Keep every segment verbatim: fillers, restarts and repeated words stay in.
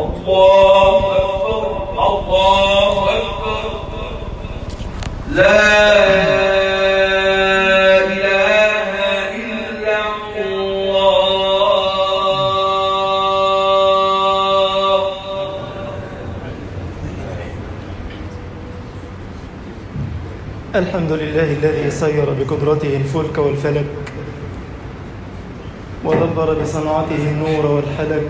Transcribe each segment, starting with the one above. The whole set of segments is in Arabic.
الله أكبر الله أكبر لا الحمد لله الذي سير بقدرته الفلك والفلك ودبر بصنعته النور والحلك.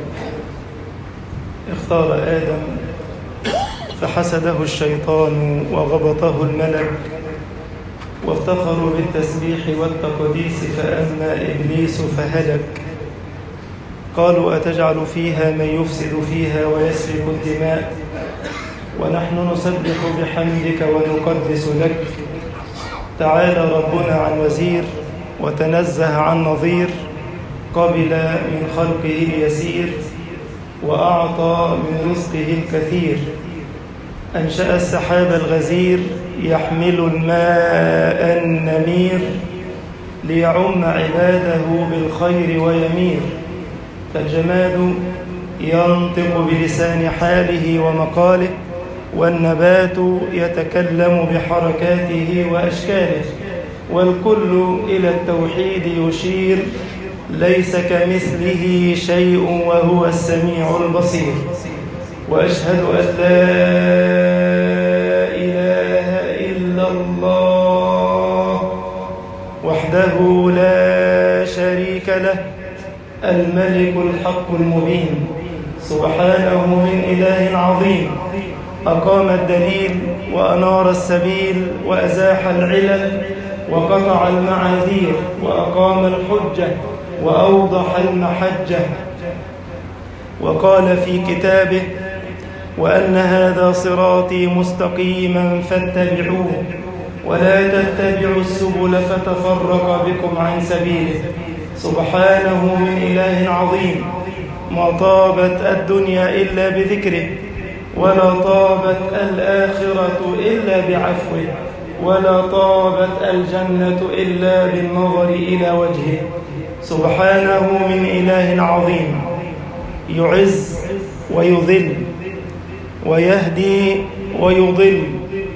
اختار آدم فحسده الشيطان وغبطه الملك، وافتخروا بالتسبيح والتقديس فأما إبليس فهلك. قالوا أتجعل فيها من يفسد فيها ويسفك الدماء ونحن نسبح بحمدك ونقدس لك. تعالى ربنا عن وزير وتنزه عن نظير، قبل من خلقه اليسير وأعطى من رزقه الكثير. أنشأ السحاب الغزير يحمل الماء النمير ليعم عباده بالخير ويمير. فالجماد ينطق بلسان حاله ومقاله، والنبات يتكلم بحركاته وأشكاله، والكل إلى التوحيد يشير. ليس كمثله شيء وهو السميع البصير. وأشهد أن لا إله إلا الله وحده لا شريك له، الملك الحق المبين، سبحانه من إله عظيم. أقام الدليل وأنار السبيل وأزاح العلل وقطع المعاذير وأقام الحجة وأوضح المحجة. وقال في كتابه: وأن هذا صراطي مستقيما فاتبعوه ولا تتبعوا السبل فتفرق بكم عن سبيله، سبحانه من إله عظيم. ما طابت الدنيا إلا بذكره، ولا طابت الآخرة إلا بعفوه، ولا طابت الجنة إلا بالنظر إلى وجهه، سبحانه من إله عظيم. يعز ويذل ويهدي ويضل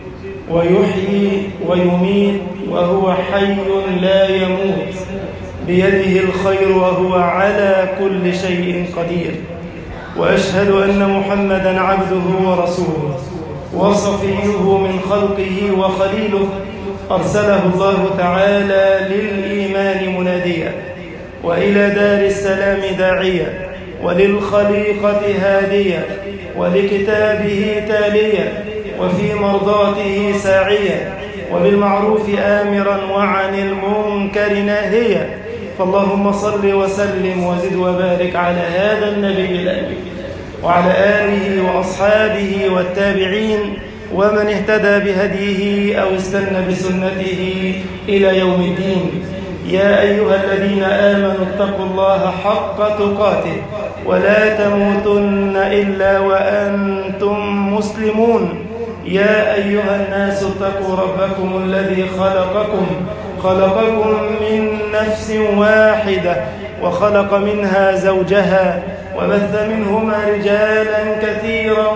ويحيي ويميت وهو حي لا يموت، بيده الخير وهو على كل شيء قدير. وأشهد أن محمدًا عبده ورسوله وصفيه من خلقه وخليله، أرسله الله تعالى للإيمان مناديا، وإلى دار السلام داعيا، وللخليقة هاديا، ولكتابه تاليا، وفي مرضاته ساعيا، وبالمعروف آمرا وعن المنكر ناهيا. فاللهم صل وسلم وزد وبارك على هذا النبي الأمين وعلى آله وأصحابه والتابعين ومن اهتدى بهديه أو استنى بسنته إلى يوم الدين. يا أيها الذين آمنوا اتقوا الله حق تقاته ولا تموتن إلا وأنتم مسلمون. يا أيها الناس اتقوا ربكم الذي خلقكم خلقكم من نفس واحدة وخلق منها زوجها وبث منهما رجالا كثيرا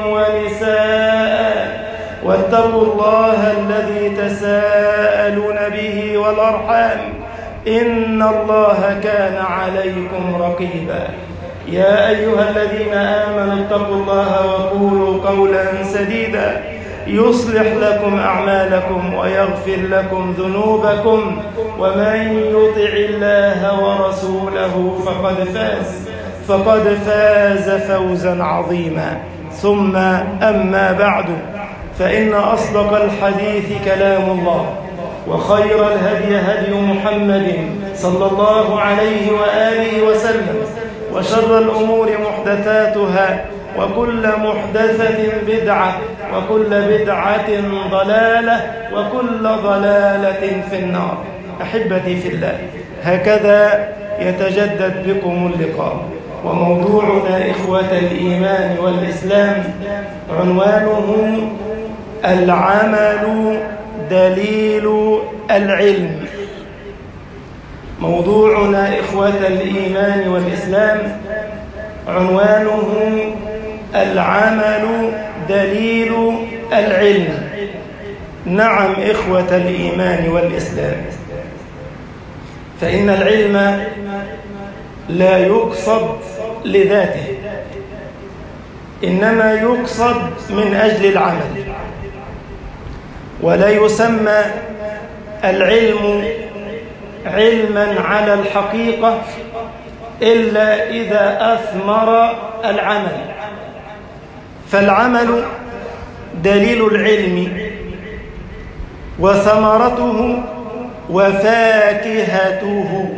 ونساء، واتقوا الله الذي تساءلون به والأرحام، إن الله كان عليكم رقيبا. يا أيها الذين آمنوا اتقوا الله وقولوا قولا سديدا يصلح لكم أعمالكم ويغفر لكم ذنوبكم، ومن يطع الله ورسوله فقد فاز فقد فاز فوزا عظيما. ثم أما بعد، فإن أصدق الحديث كلام الله، وخير الهدي هدي محمد صلى الله عليه وآله وسلم، وشر الأمور محدثاتها، وكل محدثة بدعة، وكل بدعة ضلالة، وكل ضلالة في النار. أحبتي في الله، هكذا يتجدد بكم اللقاء، وموضوعنا إخوة الإيمان والإسلام عنوانه العمل دليل العلم. موضوعنا إخوة الإيمان والإسلام عنوانه العمل دليل العلم. نعم إخوة الإيمان والإسلام، فإن العلم لا يقصد لذاته، إنما يقصد من أجل العمل، ولا يسمى العلم علما على الحقيقة إلا إذا أثمر العمل. فالعمل دليل العلم وثمرته وفاكهته.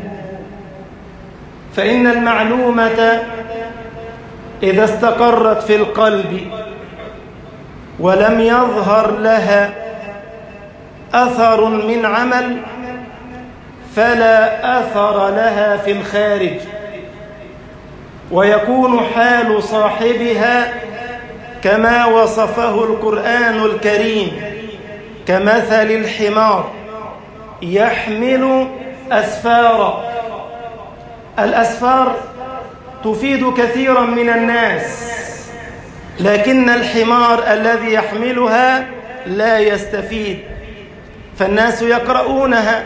فإن المعلومة إذا استقرت في القلب ولم يظهر لها أثر من عمل فلا أثر لها في الخارج، ويكون حال صاحبها كما وصفه القرآن الكريم كمثل الحمار يحمل أسفارا. الأسفار تفيد كثيرا من الناس، لكن الحمار الذي يحملها لا يستفيد، فالناس يقرؤونها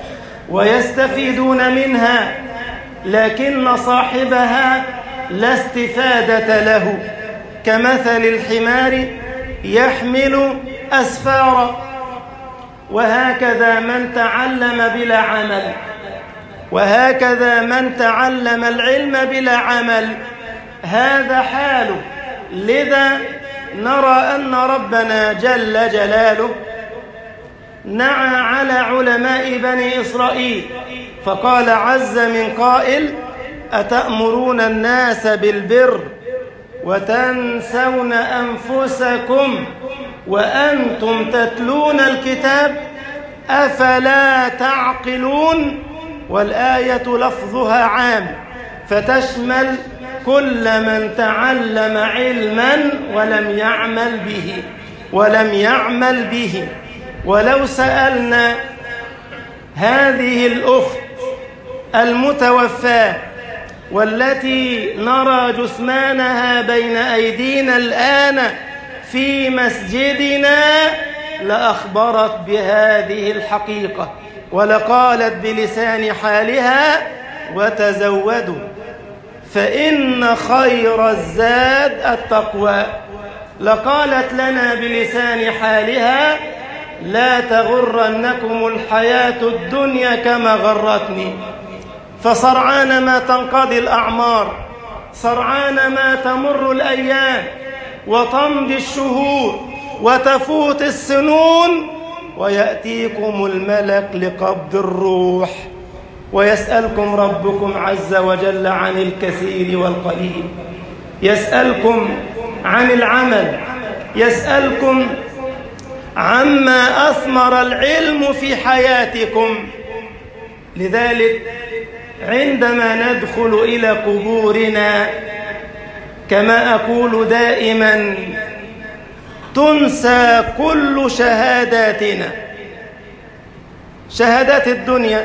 ويستفيدون منها، لكن صاحبها لا استفادة له، كمثل الحمار يحمل أسفارا. وهكذا من تعلم بلا عمل، وهكذا من تعلم العلم بلا عمل، هذا حاله. لذا نرى أن ربنا جل جلاله نعى على علماء بني إسرائيل فقال عز من قائل: أتأمرون الناس بالبر وتنسون أنفسكم وأنتم تتلون الكتاب أفلا تعقلون. والآية لفظها عام فتشمل كل من تعلم علما ولم يعمل به ولم يعمل به. ولو سألنا هذه الأخت المتوفاة والتي نرى جثمانها بين أيدينا الآن في مسجدنا لأخبرت بهذه الحقيقة ولقالت بلسان حالها: وتزودوا فإن خير الزاد التقوى. لقالت لنا بلسان حالها: لا تغرنكم الحياة الدنيا كما غرتني. فسرعان ما تنقضي الأعمار، سرعان ما تمر الأيام وتمضي الشهور وتفوت السنون، ويأتيكم الملك لقبض الروح، ويسألكم ربكم عز وجل عن الكثير والقليل، يسألكم عن العمل، يسألكم عما أثمر العلم في حياتكم. لذلك عندما ندخل إلى قبورنا كما أقول دائما تنسى كل شهاداتنا، شهادات الدنيا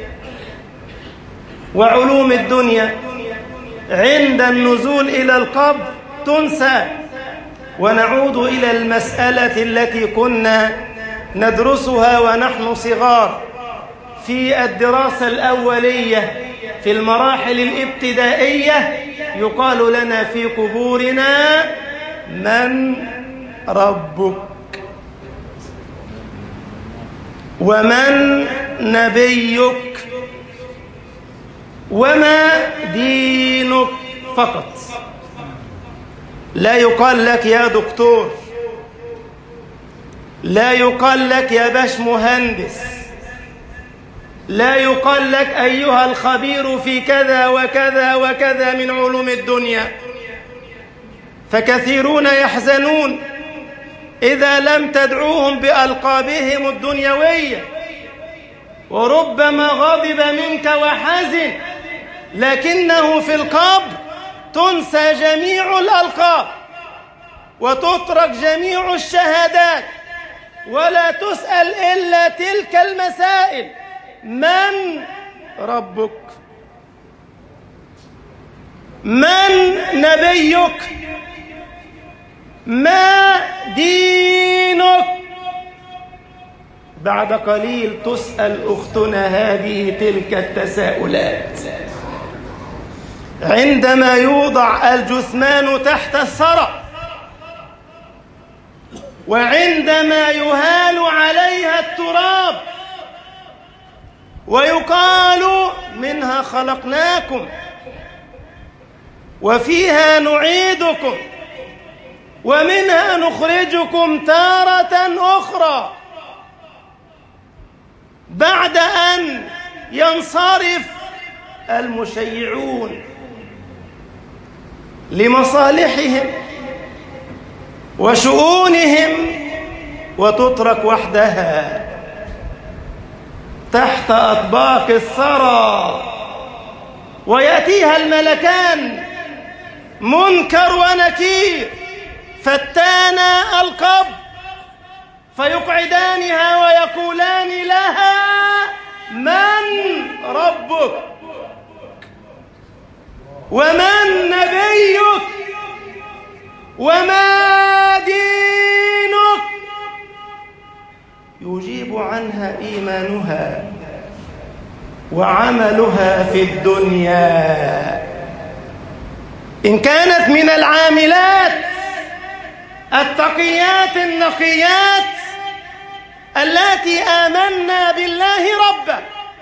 وعلوم الدنيا عند النزول إلى القبر تنسى، ونعود إلى المسألة التي كنا ندرسها ونحن صغار في الدراسة الأولية في المراحل الابتدائية. يقال لنا في قبورنا: من ربك ومن نبيك وما دينك فقط. لا يقال لك يا دكتور، لا يقال لك يا باش مهندس، لا يقال لك أيها الخبير في كذا وكذا وكذا من علوم الدنيا. فكثيرون يحزنون إذا لم تدعوهم بألقابهم الدنيوية، وربما غضب منك وحزن، لكنه في القبر تنسى جميع الألقاب وتترك جميع الشهادات، ولا تسأل إلا تلك المسائل: من ربك؟ من نبيك؟ ما دينك؟ بعد قليل تسأل أختنا هذه تلك التساؤلات عندما يوضع الجثمان تحت الثرى، وعندما يهال عليها التراب ويقال منها خلقناكم وفيها نعيدكم ومنها نخرجكم تارة أخرى، بعد أن ينصرف المشيعون لمصالحهم وشؤونهم وتترك وحدها تحت أطباق الثرى، ويأتيها الملكان منكر ونكير فتانا القبر فيقعدانها ويقولان لها من ربك ومن نبيك وما دينك؟ يجيب عنها إيمانها وعملها في الدنيا. إن كانت من العاملات التقيات النقيات التي آمنا بالله ربا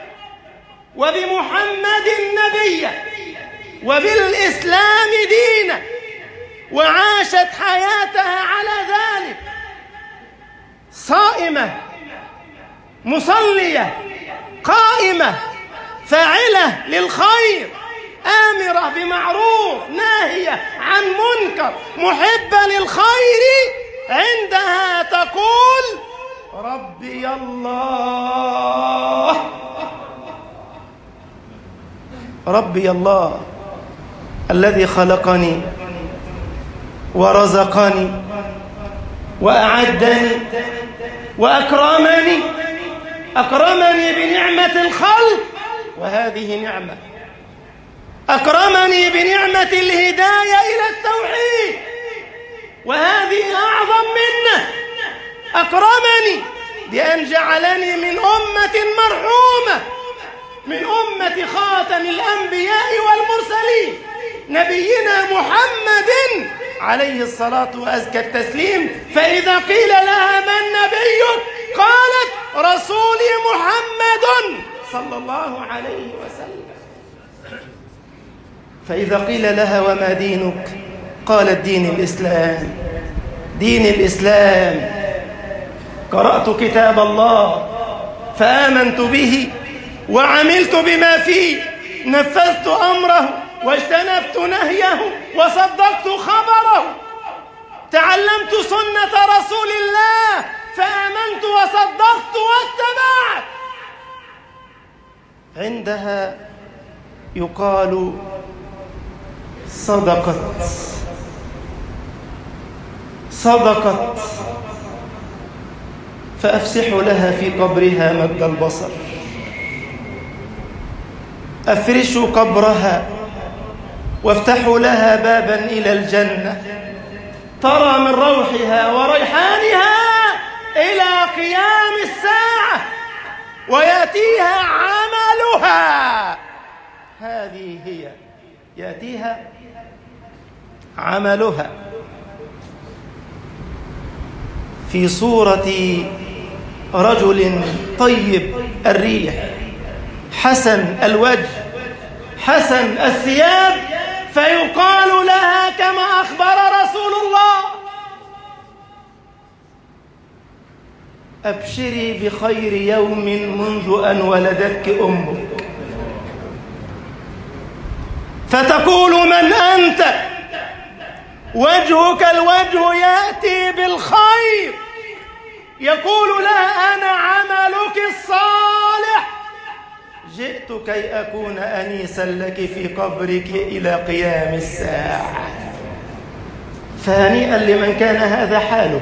وبمحمد نبيا وبالإسلام دينا وعاشت حياتها على ذلك، صائمة مصلية قائمة فاعلة للخير آمرة بمعروف ناهية عن منكر محبة للخير، عندها تقول ربي الله ربي الله الذي خلقني ورزقني وأعدني وأكرمني، أكرمني بنعمة الخلق وهذه نعمة، أكرمني بنعمة الهداية إلى التوحيد وهذه أعظم منه، أكرمني بأن جعلني من أمة مرحومة، من أمة خاتم الأنبياء والمرسلين نبينا محمد عليه الصلاة وأزكى التسليم. فإذا قيل لها من نبيك قالت رسولي محمد صلى الله عليه وسلم. فإذا قيل لها وما دينك قالت دين الإسلام، دين الإسلام، قرأت كتاب الله فآمنت به وعملت بما فيه، نفذت أمره واجتنبت نهيه وصدقت خبره، تعلمت سنة رسول الله فآمنت وصدقت واتبعت. عندها يقال صدقت صدقت فأفسحوا لها في قبرها مد البصر، أفرشوا قبرها وافتحوا لها بابا إلى الجنة ترى من روحها وريحانها إلى قيام الساعة ويأتيها عملها. هذه هي يأتيها عملها في صورة رجل طيب الريح حسن الوجه حسن الثياب، فيقال لها كما أخبر رسول الله أبشري بخير يوم منذ أن ولدتك أمك، فتقول من أنت؟ وجهك الوجه يأتي بالخير، يقول لها أنا عملك الصالح، جئت كي أكون أنيسا لك في قبرك إلى قيام الساعة. فهنيئا لمن كان هذا حاله،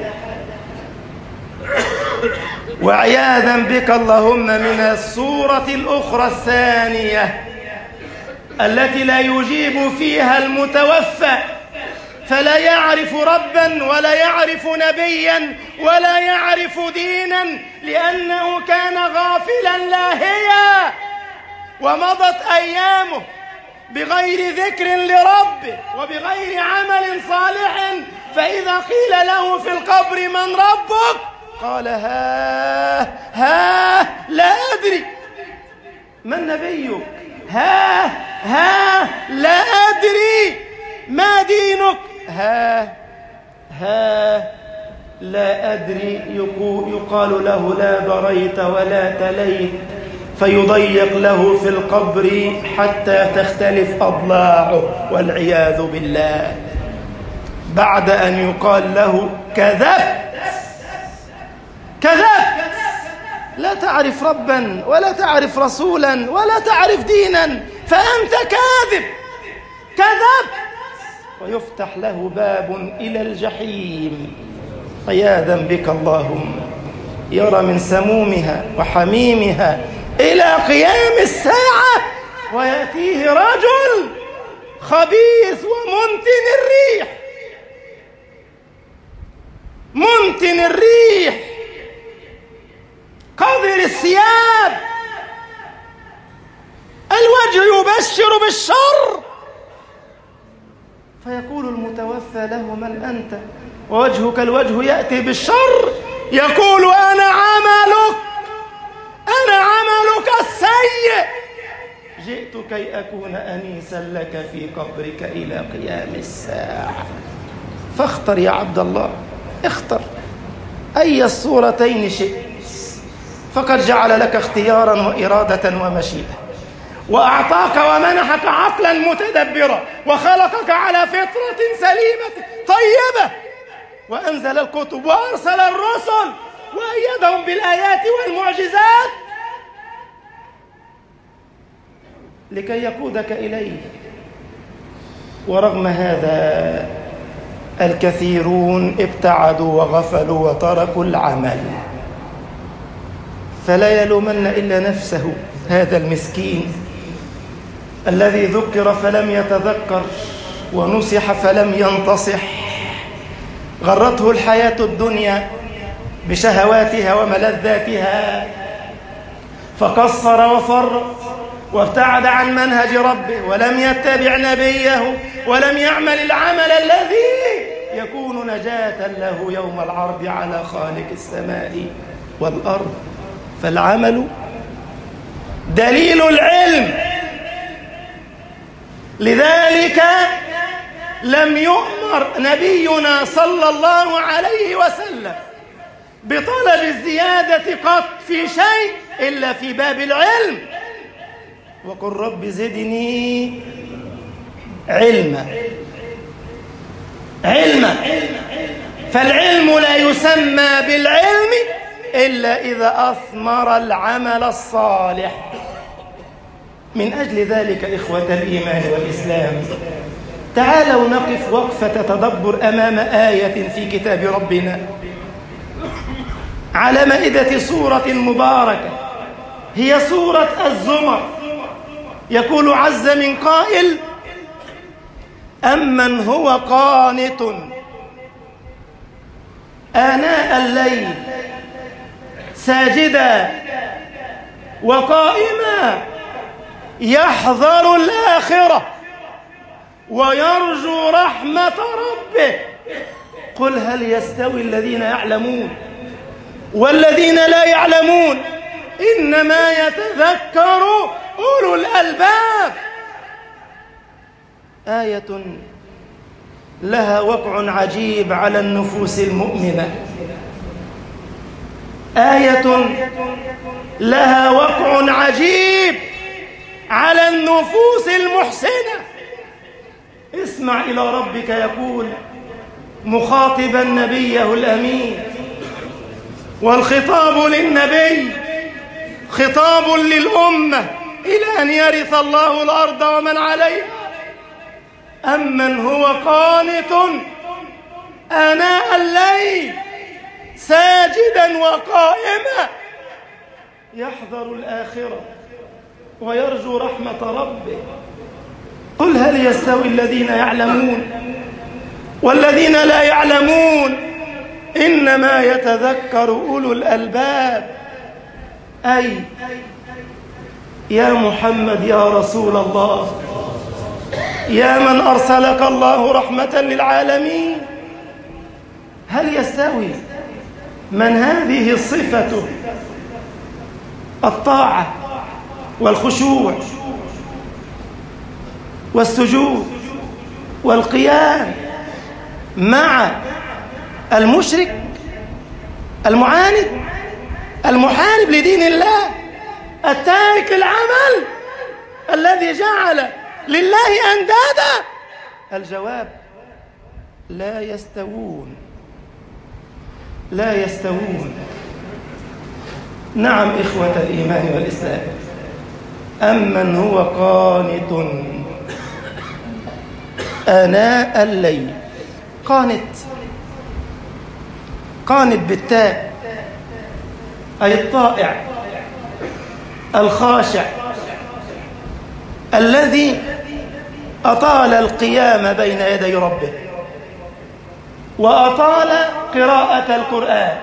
وعياذا بك اللهم من الصورة الأخرى الثانية التي لا يجيب فيها المتوفى فلا يعرف ربا ولا يعرف نبيا ولا يعرف دينا، لأنه كان غافلا لاهيا، ومضت أيامه بغير ذكر لربه وبغير عمل صالح. فإذا قيل له في القبر من ربك قال ها ها لا أدري. من نبيك؟ ها ها لا أدري. ما دينك؟ ها ها لا أدري. يقال له لا دريت ولا تليت، فيضيق له في القبر حتى تختلف أضلاعه والعياذ بالله، بعد أن يقال له كذبت كذبت، لا تعرف ربا ولا تعرف رسولا ولا تعرف دينا، فأنت كاذب كذبت، ويفتح له باب إلى الجحيم عياذا بك اللهم. يرى من سمومها وحميمها إلى قيام الساعة، ويأتيه رجل خبيث ومنتن الريح، منتن الريح قذر الثياب، الوجه يبشر بالشر، فيقول المتوفى له من أنت؟ ووجهك الوجه يأتي بالشر، يقول أنا عملك، أنا عملك السيء، جئت كي أكون أنيسا لك في قبرك إلى قيام الساعة. فاختر يا عبد الله، اختر أي الصورتين شئت، فقد جعل لك اختيارا وإرادة ومشيئة، وأعطاك ومنحك عقلا متدبرا، وخلقك على فطرة سليمة طيبة، وأنزل الكتب وأرسل الرسل وأيدهم بالآيات والمعجزات لكي يقودك إليه. ورغم هذا الكثيرون ابتعدوا وغفلوا وتركوا العمل، فلا يلومن إلا نفسه هذا المسكين الذي ذكر فلم يتذكر ونصح فلم ينتصح، غرته الحياة الدنيا بشهواتها وملذاتها، فقصر وفرط وابتعد عن منهج ربه، ولم يتبع نبيه، ولم يعمل العمل الذي يكون نجاة له يوم العرض على خالق السماء والأرض. فالعمل دليل العلم، لذلك لم يؤمر نبينا صلى الله عليه وسلم بطلب الزيادة قط في شيء إلا في باب العلم. وقل رب زدني علما علما فالعلم لا يسمى بالعلم إلا إذا أثمر العمل الصالح. من أجل ذلك إخوة الإيمان والإسلام، تعالوا نقف وقفة تدبر أمام آية في كتاب ربنا على مائدة سورة مباركة، هي سورة الزمر. يقول عز من قائل: أمن هو قانت آناء الليل ساجدا وقائما يحذر الآخرة ويرجو رحمة ربه، قل هل يستوي الذين يعلمون والذين لا يعلمون، إنما يتذكر أولو الألباب. آية لها وقع عجيب على النفوس المؤمنة، آية لها وقع عجيب على النفوس المحسنة. اسمع إلى ربك يقول مخاطبا نبيه الأمين، والخطاب للنبي خطاب للأمة إلى أن يرث الله الأرض ومن عليها. أمن هو قانت آناء الليل ساجدا وقائما يحذر الآخرة ويرجو رحمة ربه، قل هل يستوي الذين يعلمون والذين لا يعلمون إنما يتذكر أولو الألباب. أي يا محمد يا رسول الله، يا من أرسلك الله رحمة للعالمين، هل يستوي من هذه صفته الطاعة والخشوع والسجود والقيام مع المشرك المعاند المحارب لدين الله التارك العمل الذي جعل لله أندادا؟ الجواب لا يستوون، لا يستوون. نعم إخوة الإيمان والإسلام، أمن هو قانت آناء الليل، قانت قانت بالتاء، أي الطائع الخاشع الذي أطال القيام بين يدي ربه وأطال قراءة القرآن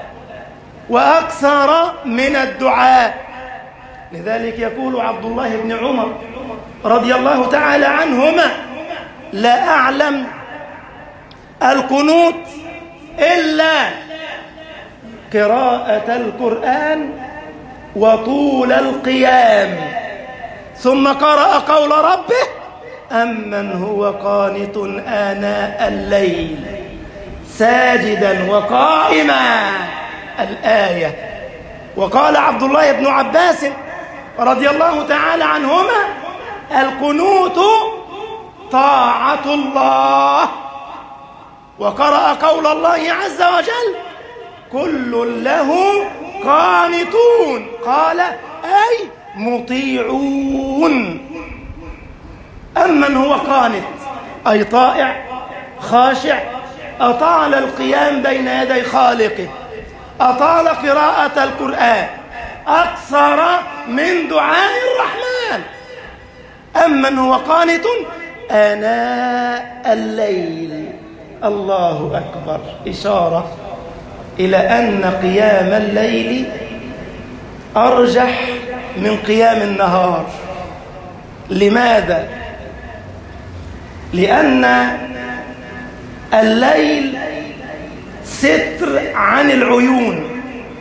وأكثر من الدعاء. لذلك يقول عبد الله بن عمر رضي الله تعالى عنهما: لا أعلم القنوت إلا قراءة القرآن وطول القيام. ثم قرأ قول ربه: أمن هو قانت آناء الليل ساجدا وقائما، الآية. وقال عبد الله بن عباس رضي الله تعالى عنهما: القنوت طاعة الله. وقرأ قول الله عز وجل: كل له قانتون، قال: أي مطيعون. أمن هو قانت أي طائع خاشع أطال القيام بين يدي خالقه، أطال قراءة القرآن أكثر من دعاء الرحمن. أمن هو قانت آناء الليل. الله أكبر، إشارة إلى أن قيام الليل أرجح من قيام النهار. لماذا؟ لأن الليل ستر عن العيون،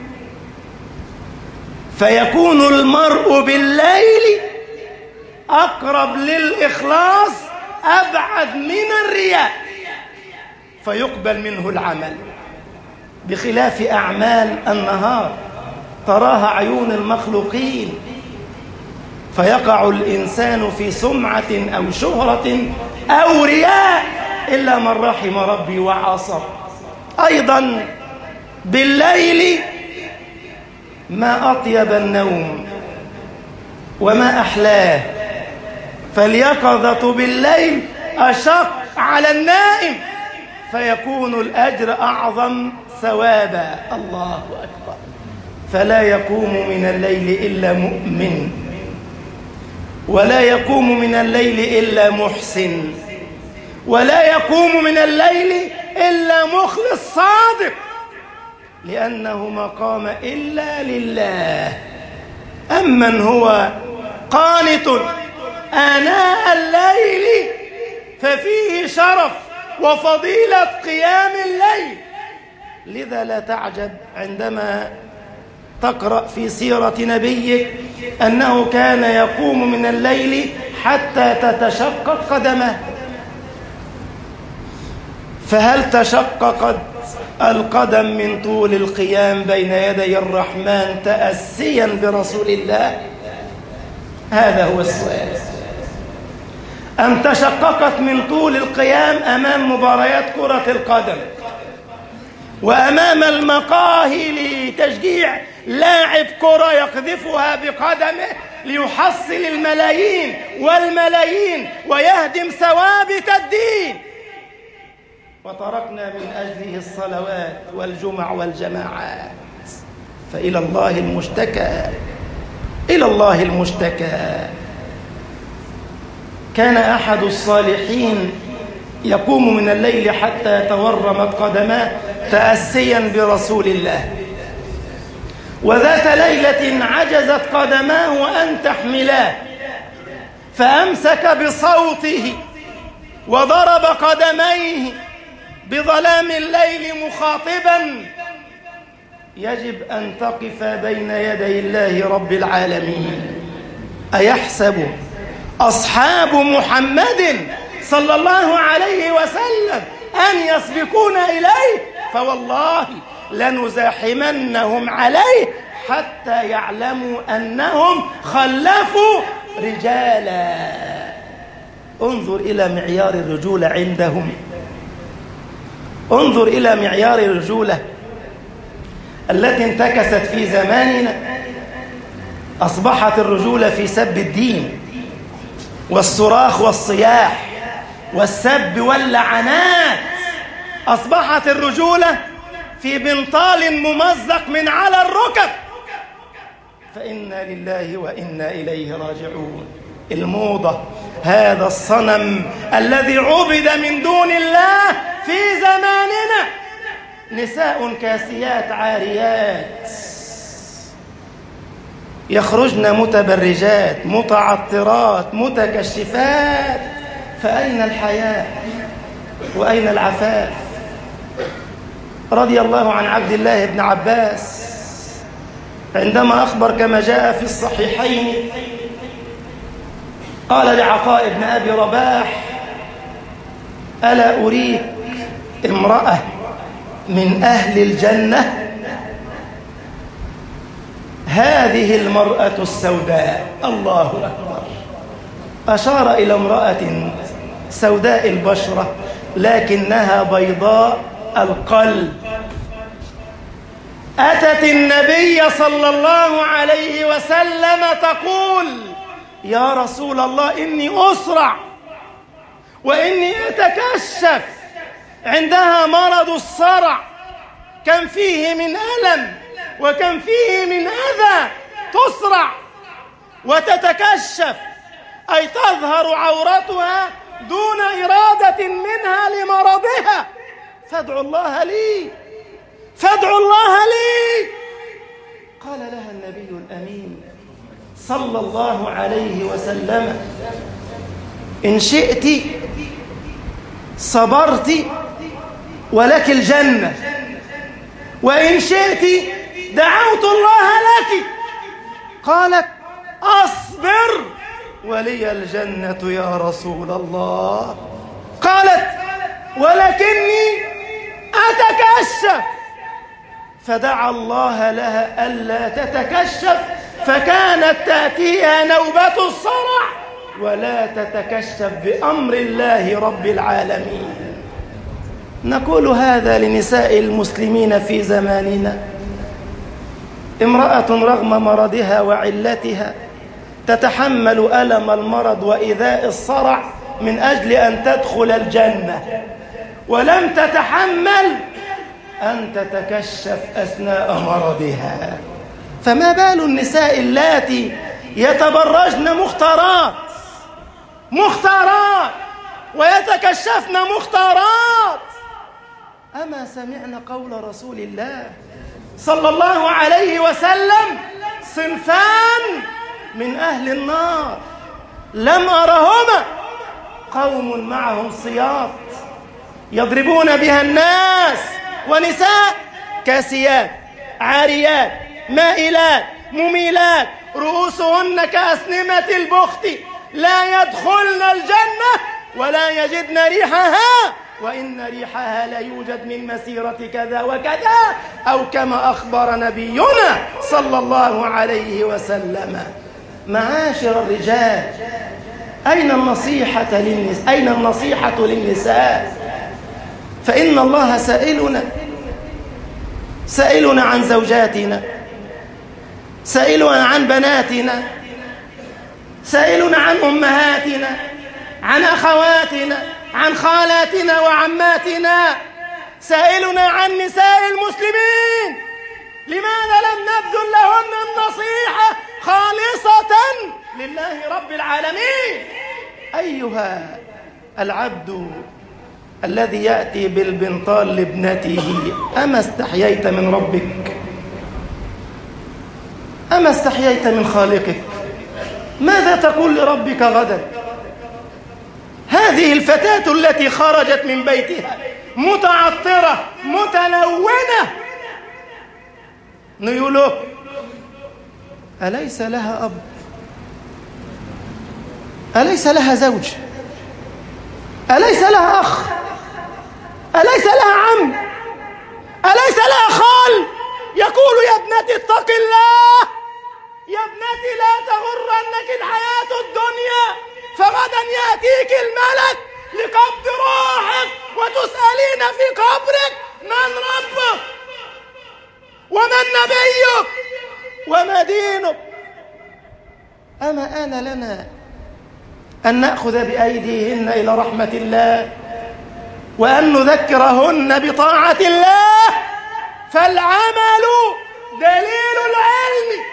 فيكون المرء بالليل أقرب للإخلاص أبعد من الرياء، فيقبل منه العمل، بخلاف أعمال النهار تراها عيون المخلوقين، فيقع الإنسان في سمعة أو شهرة أو رياء إلا من رحم ربي وعصى. أيضا بالليل ما أطيب النوم وما أحلاه، فاليقظة بالليل أشق على النائم، فيكون الأجر أعظم ثوابا. الله أكبر. فلا يقوم من الليل إلا مؤمن، ولا يقوم من الليل إلا محسن، ولا يقوم من الليل إلا مخلص صادق، لأنه ما قام إلا لله. أمن هو قانت آناء الليل ففيه شرف وفضيلة قيام الليل. لذا لا تعجب عندما تقرأ في سيرة نبيك أنه كان يقوم من الليل حتى تتشقق قدمه. فهل تشققت القدم من طول القيام بين يدي الرحمن تأسيا برسول الله؟ هذا هو السؤال. أم تشققت من طول القيام أمام مباريات كرة القدم وأمام المقاهي لتشجيع لاعب كرة يقذفها بقدمه ليحصل الملايين والملايين ويهدم ثوابت الدين، وتركنا من أجله الصلوات والجمع والجماعات؟ فإلى الله المشتكى، إلى الله المشتكى. كان أحد الصالحين يقوم من الليل حتى تورمت قدماه تأسيا برسول الله. وذات ليلة عجزت قدماه أن تحملاه، فأمسك بصوته وضرب قدميه بظلام الليل مخاطبا: يجب أن تقف بين يدي الله رب العالمين. أيحسب أصحاب محمد صلى الله عليه وسلم أن يسبقون إليه؟ فوالله لنزاحمنهم عليه حتى يعلموا أنهم خلفوا رجالا. انظر إلى معيار الرجولة عندهم، انظر إلى معيار الرجولة التي انتكست في زماننا. أصبحت الرجولة في سب الدين والصراخ والصياح والسب واللعنات. أصبحت الرجولة في بنطال ممزق من على الركب. فإنا لله وإنا إليه راجعون. الموضة، هذا الصنم الذي عبد من دون الله في زماننا. نساء كاسيات عاريات يخرجن متبرجات متعطرات متكشفات. فأين الحياء وأين العفاف؟ رضي الله عن عبد الله بن عباس عندما أخبر كما جاء في الصحيحين، قال لعطاء بن أبي رباح: ألا أريك امرأة من أهل الجنة؟ هذه المرأة السوداء. الله أكبر. أشار إلى امرأة سوداء البشرة لكنها بيضاء القلب. أتت النبي صلى الله عليه وسلم تقول: يا رسول الله، إني أسرع وإني أتكشف. عندها مرض الصرع، كم فيه من ألم وكم فيه من أذى. تسرع وتتكشف، أي تظهر عورتها دون إرادة منها لمرضها. فادعوا الله لي، فادعوا الله لي. قال لها النبي الأمين صلى الله عليه وسلم: إن شئت صبرت ولك الجنة، وإن شئت دعوت الله لك. قالت: أصبر ولي الجنة يا رسول الله. قالت: ولكني أتكشف. فدعا الله لها ألا تتكشف، فكانت تأتيها نوبة الصرع ولا تتكشف بأمر الله رب العالمين. نقول هذا لنساء المسلمين في زماننا. امرأة رغم مرضها وعلتها تتحمل ألم المرض وإيذاء الصرع من أجل أن تدخل الجنة، ولم تتحمل أن تتكشف أثناء مرضها. فما بال النساء اللاتي يتبرجن مختارات مختارات ويتكشفن مختارات؟ أما سمعنا قول رسول الله صلى الله عليه وسلم: صنفان من أهل النار لم أرهما، قوم معهم صياط يضربون بها الناس، ونساء كاسيات عاريات مائلات مميلات رؤوسهن كأسنمة البخت لا يدخلن الجنة ولا يجدن ريحها، وإن ريحها لا يوجد من مسيرة كذا وكذا، أو كما أخبر نبينا صلى الله عليه وسلم. معاشر الرجال، أين النصيحة للنساء؟ أين النصيحة للنساء؟ فإن الله سائلنا سائلنا عن زوجاتنا، سائلنا عن بناتنا، سائلنا عن أمهاتنا، عن أخواتنا، عن خالاتنا وعماتنا، سائلنا عن نساء المسلمين. لماذا لم نبذل لهن النصيحة خالصة لله رب العالمين؟ أيها العبد الذي يأتي بالبنطال لابنته: أما استحييت من ربك؟ أما استحييت من خالقك؟ ماذا تقول لربك غدا؟ هذه الفتاة التي خرجت من بيتها متعطرة متلونة نيولو، أليس لها أب؟ أليس لها زوج؟ أليس لها أخ؟ أليس لها عم؟ أليس لها خال يقول: يا ابنتي اتق الله، يا ابنتي لا تغرنك الحياة الدنيا، فغدا يأتيك الملك لقبض روحك وتسألين في قبرك: من ربك ومن نبيك وما دينك؟ أما آن لنا أن نأخذ بأيديهن إلى رحمة الله وأن نذكرهن بطاعة الله؟ فالعمل دليل العلم.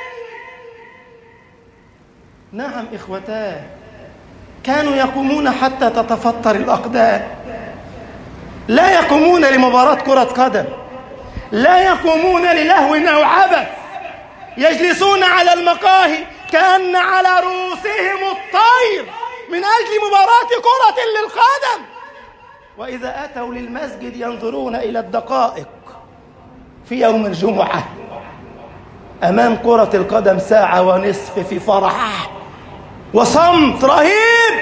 نعم إخوتاه، كانوا يقومون حتى تتفطر الأقدام، لا يقومون لمباراة كرة قدم، لا يقومون للهو أو عبث، يجلسون على المقاهي كأن على رؤوسهم الطير من أجل مباراة كرة للقدم. وإذا أتوا للمسجد ينظرون إلى الدقائق في يوم الجمعة أمام كرة القدم، ساعة ونصف في فرح وصمت رهيب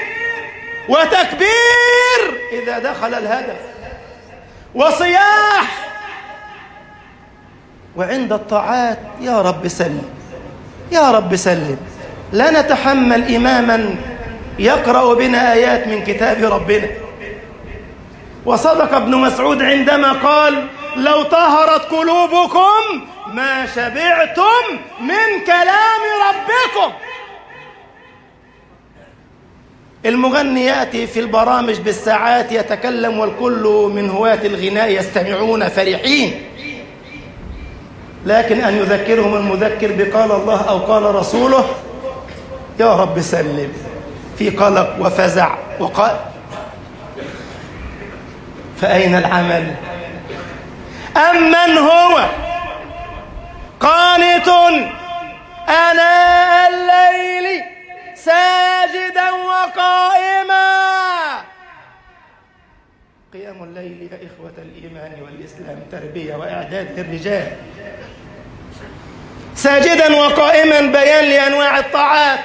وتكبير إذا دخل الهدف وصياح. وعند الطاعات: يا رب سلم، يا رب سلم. لا نتحمل إماما يقرأ بنا آيات من كتاب ربنا. وصدق ابن مسعود عندما قال: لو طهرت قلوبكم ما شبعتم من كلام ربكم. المغني يأتي في البرامج بالساعات يتكلم، والكل من هواة الغناء يستمعون فرحين، لكن أن يذكرهم المذكر بقال الله أو قال رسوله: يا رب سلم، في قلق وفزع وقال. فأين العمل؟ أمن هو قانت آناء الليل ساجدا وقائما. قيام الليل يا إخوة الإيمان والإسلام تربية وإعداد للرجال. ساجدا وقائما بيان لأنواع الطاعات،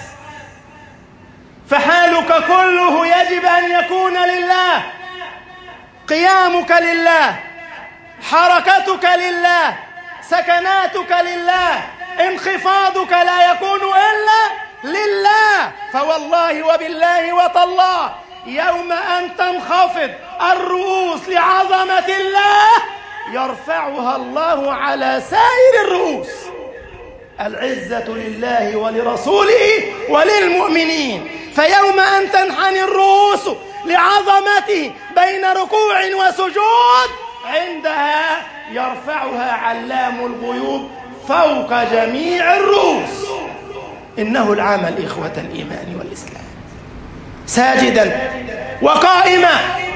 فحالك كله يجب أن يكون لله. قيامك لله، حركتك لله، سكناتك لله، انخفاضك لا يكون إلا لله. فوالله وبالله وتالله يوم أن تنخفض الرؤوس لعظمة الله يرفعها الله على سائر الرؤوس. العزة لله ولرسوله وللمؤمنين. فيوم أن تنحني الرؤوس لعظمته بين ركوع وسجود عندها يرفعها علام الغيوب فوق جميع الرؤوس. إنه العمل إخوة الإيمان والإسلام. ساجدا وقائما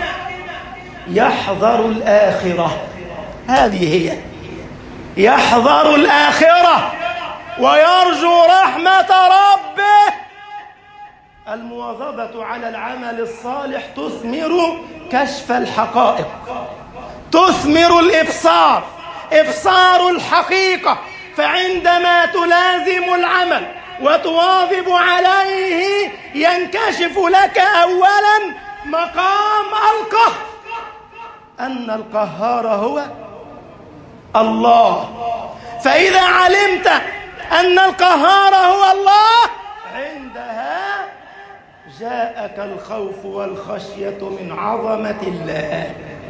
يحذر الآخرة، هذه هي، يحذر الآخرة ويرجو رحمة ربه. المواظبة على العمل الصالح تثمر كشف الحقائق، تثمر الإبصار، إبصار الحقيقة. فعندما تلازم العمل وتواظب عليه ينكشف لك أولا مقام القهر، أن القهار هو الله. فإذا علمت أن القهار هو الله عندها جاءك الخوف والخشية من عظمة الله.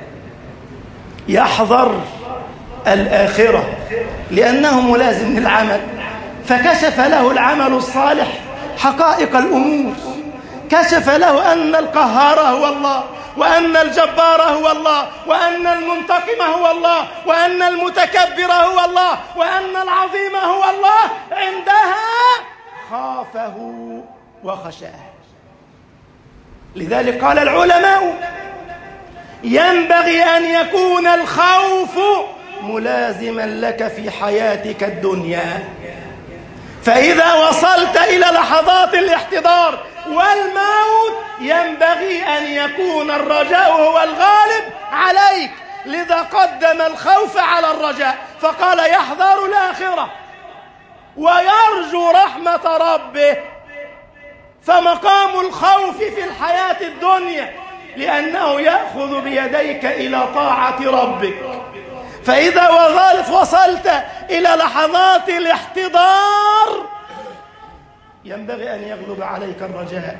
يحذر الآخرة لأنه ملازم للعمل، فكشف له العمل الصالح حقائق الأمور. كشف له أن القهار هو الله، وأن الجبار هو الله، وأن المنتقم هو الله، وأن المتكبر هو الله، وأن العظيم هو الله. عندها خافه وخشاه. لذلك قال العلماء: ينبغي أن يكون الخوف ملازما لك في حياتك الدنيا. فإذا وصلت إلى لحظات الاحتضار والموت ينبغي أن يكون الرجاء هو الغالب عليك، لذا قدم الخوف على الرجاء فقال يحذر الآخرة ويرجو رحمة ربه. فمقام الخوف في الحياة الدنيا لأنه يأخذ بيديك إلى طاعة ربك. فإذا وصلت إلى لحظات الاحتضار ينبغي أن يغلب عليك الرجاء.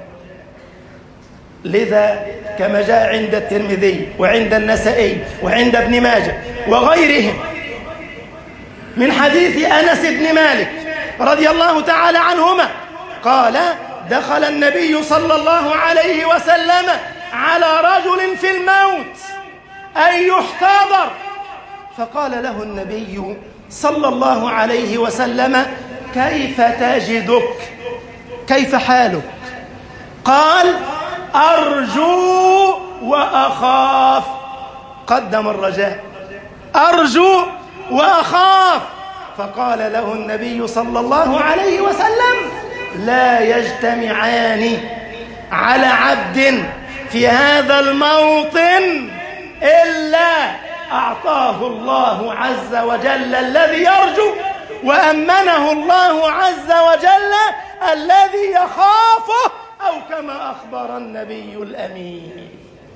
لذا كما جاء عند الترمذي وعند النسائي وعند ابن ماجه وغيرهم من حديث أنس بن مالك رضي الله تعالى عنهما قال دخل النبي صلى الله عليه وسلم على رجل في الموت أي يحتضر، فقال له النبي صلى الله عليه وسلم كيف تجدك؟ كيف حالك؟ قال أرجو وأخاف. قدم الرجاء، أرجو وأخاف. فقال له النبي صلى الله عليه وسلم لا يجتمعان على عبد في هذا الموطن إلا أعطاه الله عز وجل الذي يرجو وأمنه الله عز وجل الذي يخافه، أو كما أخبر النبي الأمين.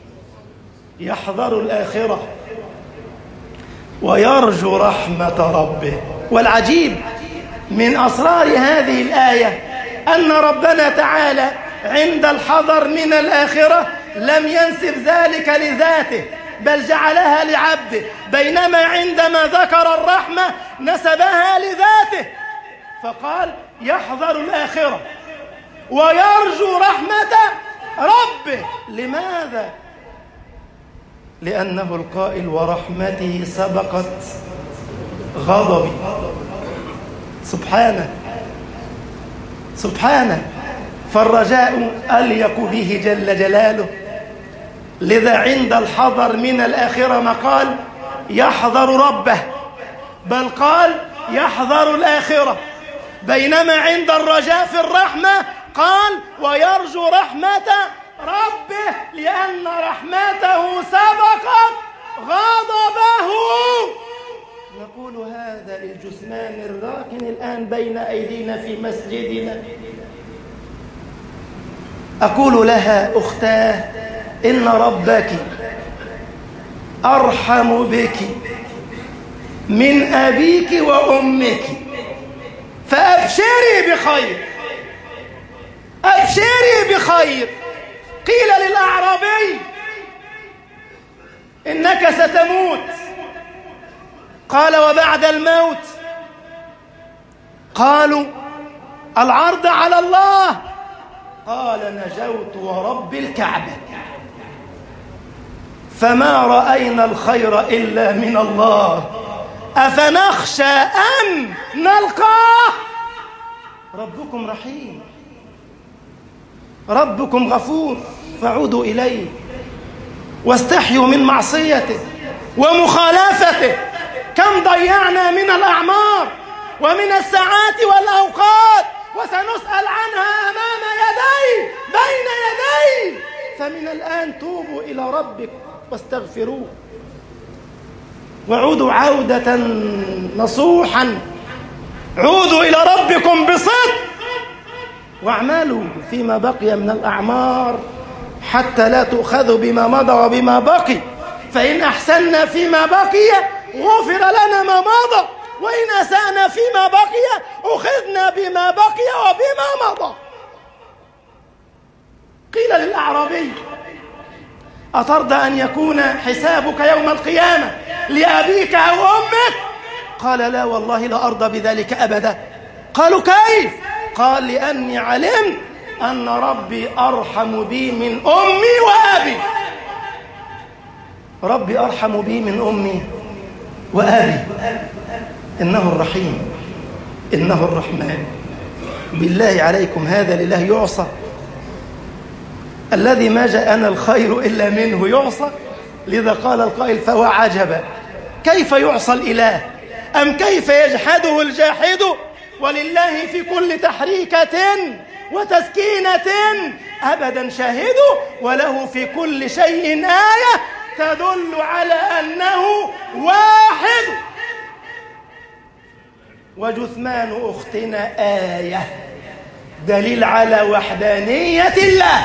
يحذر الآخرة ويرجو رحمة ربه. والعجيب من أسرار هذه الآية أن ربنا تعالى عند الحذر من الآخرة لم ينسب ذلك لذاته بل جعلها لعبده، بينما عندما ذكر الرحمة نسبها لذاته فقال يحذر الآخرة ويرجو رحمة ربه. لماذا؟ لأنه القائل ورحمته سبقت غضبي. سبحانه سبحانه. فالرجاء أليق به جل جلاله. لذا عند الحذر من الآخرة ما قال يحذر ربه بل قال يحذر الآخرة، بينما عند الرجاء في الرحمة قال ويرجو رحمة ربه لأن رحمته سبقت غضبه. نقول هذا للجثمان الراكن الآن بين أيدينا في مسجدنا. أقول لها أختاه إن ربك أرحم بك من أبيك وأمك، فأبشري بخير، أبشري بخير. قيل للأعرابي إنك ستموت، قال وبعد الموت؟ قالوا العرض على الله، قال نجوت ورب الكعبة، فما رأينا الخير إلا من الله، أفنخشى أن نلقاه؟ ربكم رحيم، ربكم غفور، فعودوا إليه واستحيوا من معصيته ومخالفته. كم ضيعنا من الأعمار ومن الساعات والأوقات وسنسأل عنها أمام يديه بين يديه. فمن الآن توبوا إلى ربكم واستغفروه وعودوا عودة نصوحا. عودوا إلى ربكم بصدق واعملوا فيما بقي من الأعمار حتى لا تؤخذوا بما مضى وبما بقي، فإن أحسننا فيما بقي غفر لنا ما مضى، وإن أسأنا فيما بقي أخذنا بما بقي وبما مضى. قيل للأعرابي أترضى أن يكون حسابك يوم القيامة لأبيك أو أمك؟ قال لا والله لا أرضى بذلك أبدا. قالوا كيف؟ قال لأني علمت أن ربي أرحم بي من أمي وأبي. ربي أرحم بي من أمي وأبي. إنه الرحيم، إنه الرحمن. بالله عليكم هذا لله يعصى؟ الذي ما جاءنا الخير إلا منه يعصى؟ لذا قال القائل فهو عجبا كيف يعصى الإله أم كيف يجحده الجاحد ولله في كل تحريكة وتسكينة أبدا شاهد وله في كل شيء آية تدل على أنه واحد وجثمان أختنا آية دليل على وحدانية الله.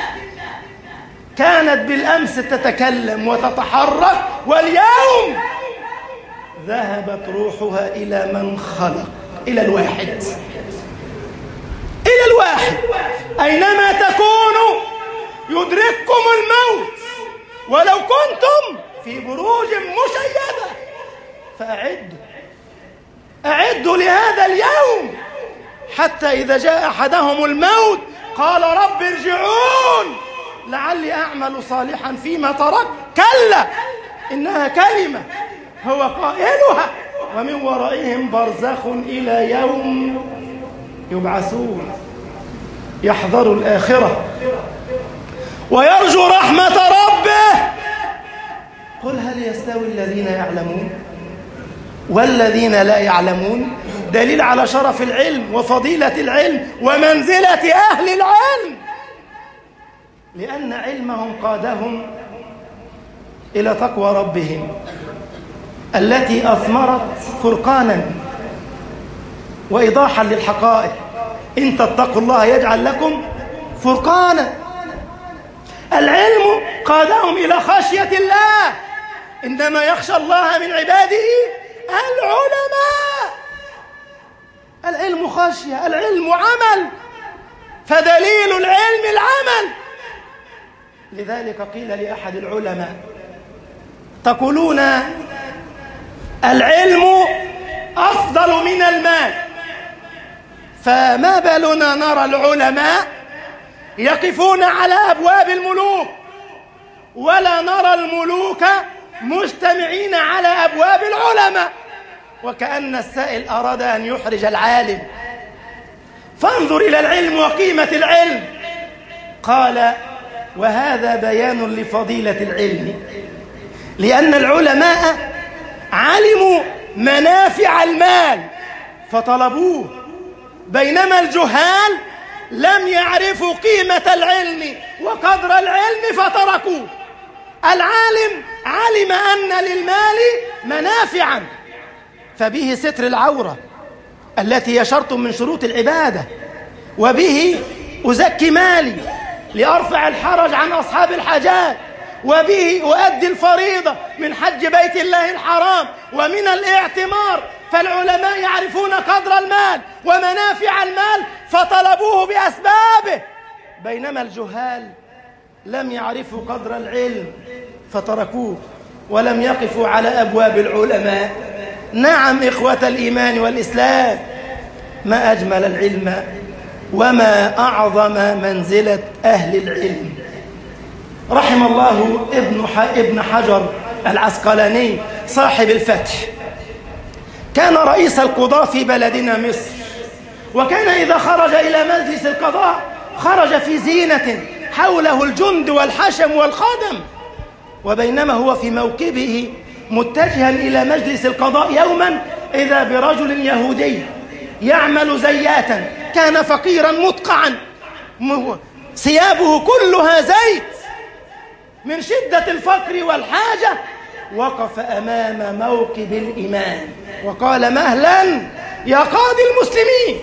كانت بالأمس تتكلم وتتحرك واليوم ذهبت روحها إلى من خلق، إلى الواحد، إلى الواحد. أينما تكونوا يدرككم الموت ولو كنتم في بروج مشيدة فأعدوا أعدوا لهذا اليوم حتى إذا جاء أحدهم الموت قال رب ارجعون لعلي أعمل صالحا فيما ترك. كلا إنها كلمة هو قائلها ومن ورائهم برزخ إلى يوم يبعثون. يحذر الآخرة ويرجو رحمة ربه. قل هل يستوي الذين يعلمون والذين لا يعلمون؟ دليل على شرف العلم وفضيلة العلم ومنزلة أهل العلم، لأن علمهم قادهم إلى تقوى ربهم التي أثمرت فرقانا وإيضاحا للحقائق. إن تتقوا الله يجعل لكم فرقانا. العلم قادهم إلى خشية الله. إنما يخشى الله من عباده العلماء. العلم خشية، العلم عمل، فدليل العلم العمل. لذلك قيل لأحد العلماء تقولون العلم أفضل من المال، فما بالنا نرى العلماء يقفون على أبواب الملوك ولا نرى الملوك مجتمعين على أبواب العلماء، وكأن السائل أراد أن يحرج العالم. فانظر إلى العلم وقيمة العلم. قال وهذا بيان لفضيلة العلم، لأن العلماء علموا منافع المال فطلبوه، بينما الجهال لم يعرفوا قيمة العلم وقدر العلم فتركوه. العالم علم أن للمال منافعا، فبه ستر العورة التي هي شرط من شروط العبادة، وبه أزكي مالي لأرفع الحرج عن أصحاب الحاجات، وبه أؤدي الفريضة من حج بيت الله الحرام ومن الاعتمار. فالعلماء يعرفون قدر المال ومنافع المال فطلبوه بأسبابه، بينما الجهال لم يعرفوا قدر العلم فتركوه ولم يقفوا على أبواب العلماء. نعم إخوة الإيمان والإسلام، ما أجمل العلم وما أعظم منزلة أهل العلم. رحم الله ابن ابن حجر العسقلاني صاحب الفتح، كان رئيس القضاة في بلدنا مصر، وكان إذا خرج إلى مجلس القضاء خرج في زينة حوله الجند والحشم والخدم، وبينما هو في موكبه متجها إلى مجلس القضاء يوما إذا برجل يهودي يعمل زياتا، كان فقيرا مدقعا ثيابه كلها زيت من شدة الفقر والحاجة، وقف أمام موكب الإمام وقال مهلا يا قاضي المسلمين.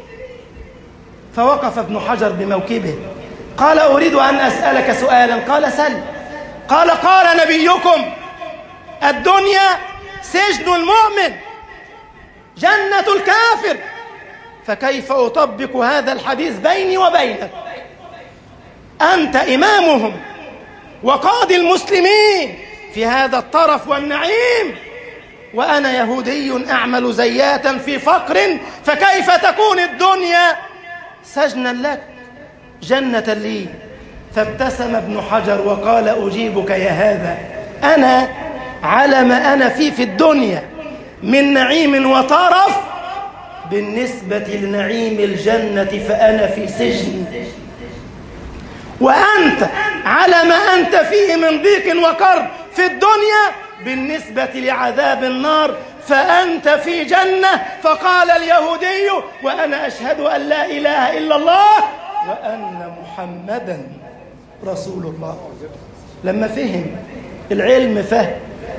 فوقف ابن حجر بموكبه قال أريد أن أسألك سؤالا. قال سل. قال قال نبيكم الدنيا سجن المؤمن جنة الكافر، فكيف أطبق هذا الحديث بيني وبينك؟ أنت إمامهم وقاضي المسلمين في هذا الطرف والنعيم، وأنا يهودي أعمل زياتا في فقر، فكيف تكون الدنيا سجنا لك جنة لي؟ فابتسم ابن حجر وقال أجيبك يا هذا، أنا على ما أنا فيه في الدنيا من نعيم وطرف بالنسبة لنعيم الجنة فأنا في سجن، وأنت على ما أنت فيه من ضيق وكرب في الدنيا بالنسبة لعذاب النار، فأنت في جنة. فقال اليهودي: وأنا أشهد أن لا إله إلا الله وأن محمدا رسول الله. لما فهم العلم فهم.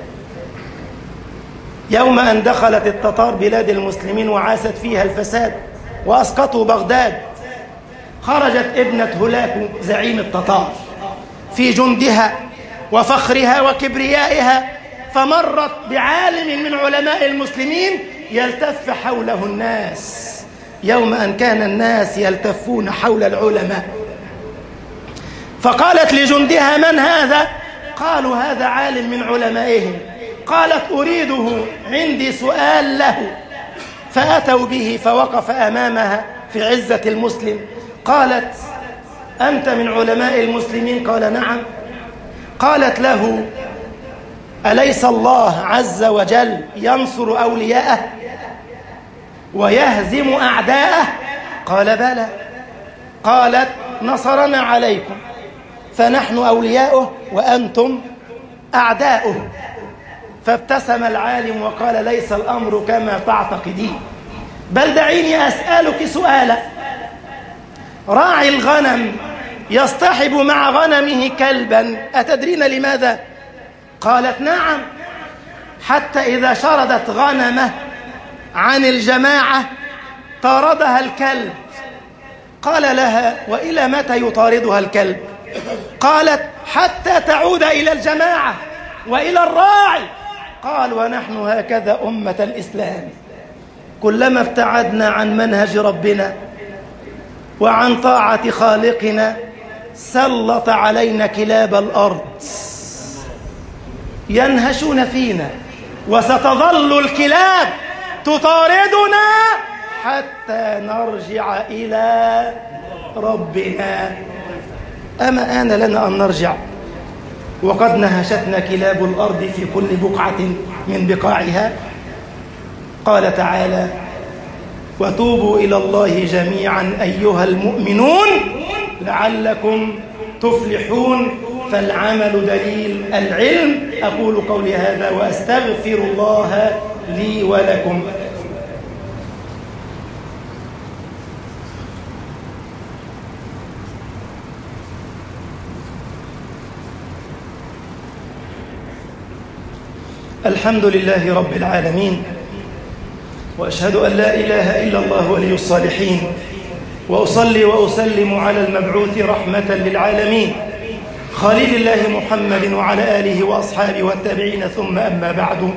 يوم أن دخلت التتار بلاد المسلمين وعاست فيها الفساد وأسقطوا بغداد، خرجت ابنة هولاكو زعيم التتار في جندها وفخرها وكبريائها، فمرت بعالم من علماء المسلمين يلتف حوله الناس، يوم أن كان الناس يلتفون حول العلماء. فقالت لجندها: من هذا؟ قالوا: هذا عالم من علمائهم. قالت: أريده، عندي سؤال له. فأتوا به فوقف أمامها في عزة المسلم. قالت: أنت من علماء المسلمين؟ قال: نعم. قالت له: أليس الله عز وجل ينصر أولياءه ويهزم أعداءه؟ قال: بلى. قالت: نصرنا عليكم، فنحن أولياؤه وأنتم أعداؤه. فابتسم العالم وقال: ليس الأمر كما تعتقدين، بل دعيني أسألك سؤالا. راعي الغنم يصطحب مع غنمه كلبا، أتدرين لماذا؟ قالت: نعم. حتى إذا شردت غنمه عن الجماعة طاردها الكلب. قال لها: وإلى متى يطاردها الكلب؟ قالت: حتى تعود إلى الجماعة وإلى الراعي. قال: ونحن هكذا أمة الإسلام، كلما ابتعدنا عن منهج ربنا وعن طاعة خالقنا سلط علينا كلاب الأرض ينهشون فينا، وستظل الكلاب تطاردنا حتى نرجع إلى ربنا. أما آن لنا أن نرجع وقد نهشتنا كلاب الأرض في كل بقعة من بقاعها؟ قال تعالى: وتوبوا إلى الله جميعا أيها المؤمنون لعلكم تفلحون. فالعمل دليل العلم. أقول قولي هذا وأستغفر الله لي ولكم. الحمد لله رب العالمين، وأشهد أن لا إله إلا الله ولي الصالحين، وأصلي وأسلم على المبعوث رحمة للعالمين خليل الله محمد وعلى آله وأصحابه والتابعين، ثم أما بعد،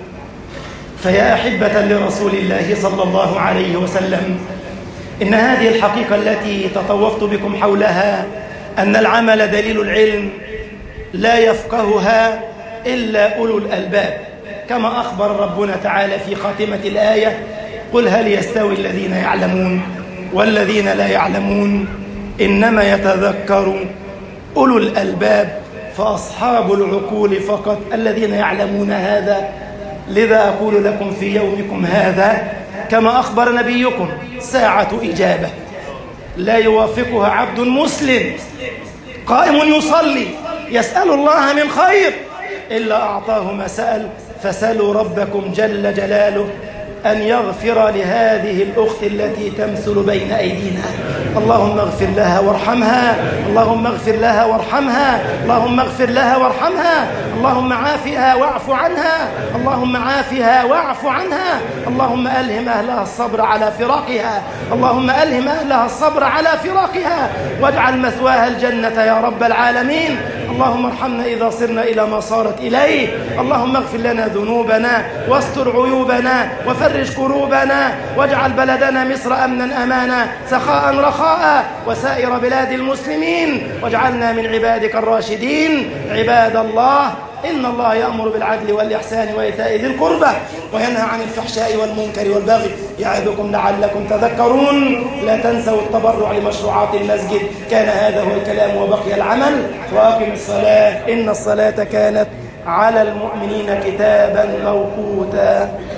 فيا أحبة لرسول الله صلى الله عليه وسلم، إن هذه الحقيقة التي تطوفت بكم حولها، أن العمل دليل العلم، لا يفقهها إلا أولو الألباب، كما أخبر ربنا تعالى في خاتمة الآية: قل هل يستوي الذين يعلمون والذين لا يعلمون إنما يتذكر أولو الألباب. فأصحاب العقول فقط الذين يعلمون هذا. لذا أقول لكم في يومكم هذا كما أخبر نبيكم: ساعة إجابة لا يوافقها عبد مسلم قائم يصلي يسأل الله من خير إلا أعطاه ما سأل. فسألوا ربكم جل جلاله أن يغفر لهذه الأخت التي تمثل بين أيدينا. اللهم اغفر لها وارحمها، اللهم اغفر لها وارحمها، اللهم اغفر لها وارحمها، اللهم عافها واعف عنها، اللهم عافها واعف عنها، اللهم ألهم أهلها الصبر على فراقها، اللهم ألهم أهلها الصبر على فراقها، واجعل مثواها الجنة يا رب العالمين. اللهم ارحمنا إذا صرنا إلى ما صارت إليه، اللهم اغفر لنا ذنوبنا واستر عيوبنا وفرج كروبنا، واجعل بلدنا مصر أمنا أمانا سخاء رخاء وسائر بلاد المسلمين، واجعلنا من عبادك الراشدين. عباد الله، إن الله يأمر بالعدل والإحسان وإيتاء ذي القربى وينهى عن الفحشاء والمنكر والبغي يعظكم لعلكم تذكرون. لا تنسوا التبرع لمشروعات المسجد. كان هذا هو الكلام وبقي العمل. وأقم الصلاة إن الصلاة كانت على المؤمنين كتابا موقوتا.